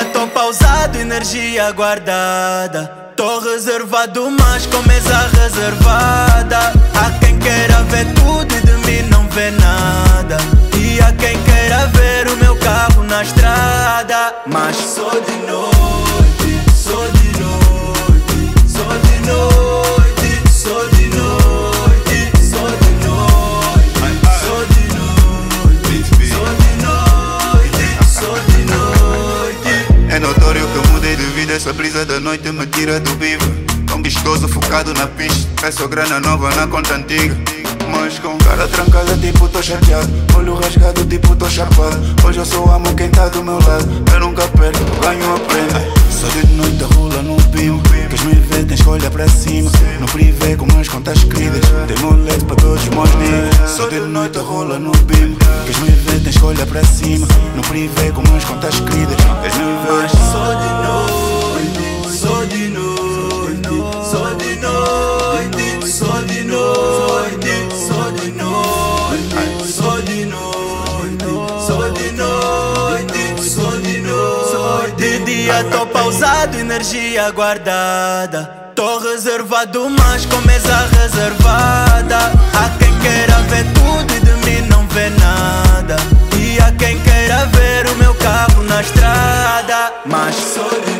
dia tô pausado, energia guardada. Tô reservado, mas com mesa reservada. Há quem queira ver tudo e de mim não vê nada. E há quem queira ver o meu carro na estrada. Mas sou de noite, sou de noite, sou de noite, sou de noite, sou de noite, sou de noite, sou de noite, sou de noite. É notório que eu mudei de vida, essa brisa da noite me tira do vivo. Tão vistoso, focado na pista, peço grana nova na conta antiga. Mas com cara trancada, tipo tô chateado. Olho rasgado, tipo tô chapado. Hoje eu só amo quem tá do meu lado. Eu nunca perco, ganho, aprendo. Só de noite rola no bimo. Queres me ver, tens que olhar pra cima. No privê com as contas escritas. Tem molete pra todos os meus niggas. Só de noite rola no bimo. Queres me ver, tens que olhar pra cima. No privê com as contas escritas. Queres me ver? Sou de noite, sou de noite, sou de noite, sou de noite, sou de noite, sou de noite, sou de noite, sou de noite. De dia tô pausado, energia guardada. Tô reservado, mas com mesa reservada. Há quem queira ver tudo e de mim não vê nada. E há quem queira ver o meu carro na estrada. Mas sou de